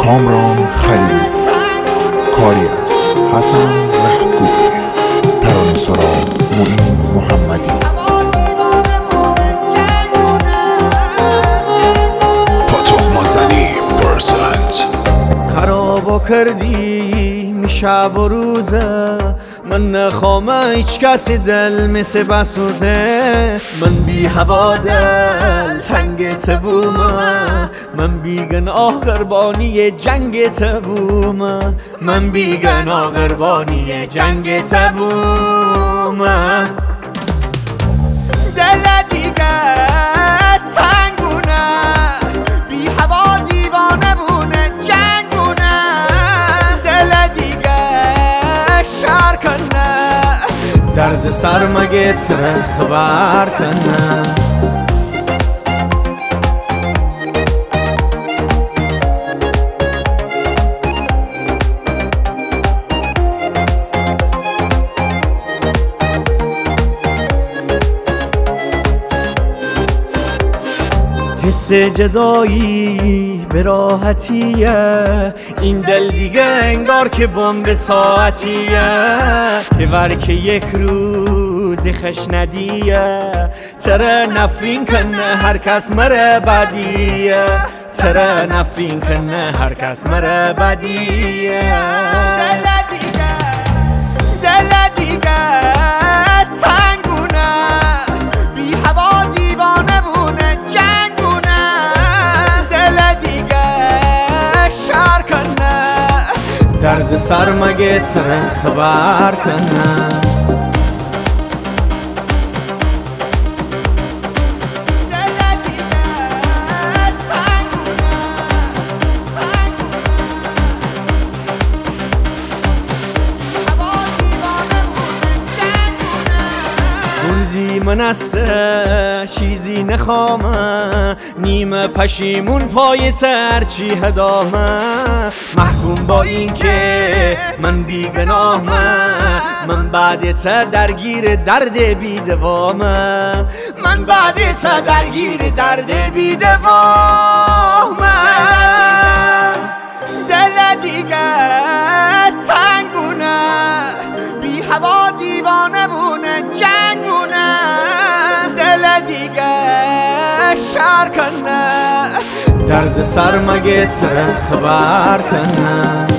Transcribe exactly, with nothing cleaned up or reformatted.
کامران خلیلی، کاری از حسن رهگوی، ترانه سرا معین محمدی. پاتوق مازنی پرسنت. خرابو کردی می شب و روزه، من نخوام هیچ کسی دل مثل بسوزه. من بی هوا دل تنگ تبومه، من بی گناه قربانی جنگ تبومه، من بی گناه قربانی جنگ تبومه. دل دیگه تنگونه، بی هوا دیوانه بونه جنگونه. دل دیگه شر کنه، درد سر مگه تره خبر کنه. حس جدایی به راحتیه، این دل دیگه انگار که بمب ساعتیه. تور که یک روز خش ندیه، تره نفرین کنه هر کس مره بدیه، تره نفرین کنه هر کس مره بدیه. دل دیگه دل دیگه تنگونه، بی هوا دیوانه بونه جنگونه. دل دیگه شر کنه، درد سر مگه تره خبر کنه. روزی من استه چیزی نخوامه، نیمه پشیمون پای ترچی هدامه. محکوم با این که من بی گناهمه، من بعد تا درگیر درد بی دوامه، من بعد تا درگیر درد بی دوامه. دل دیگه تنگونه، بی هوا دیوانه بونه جنگونه. دل دیگه شر کنه، درد سر مگه تره خبر کنه.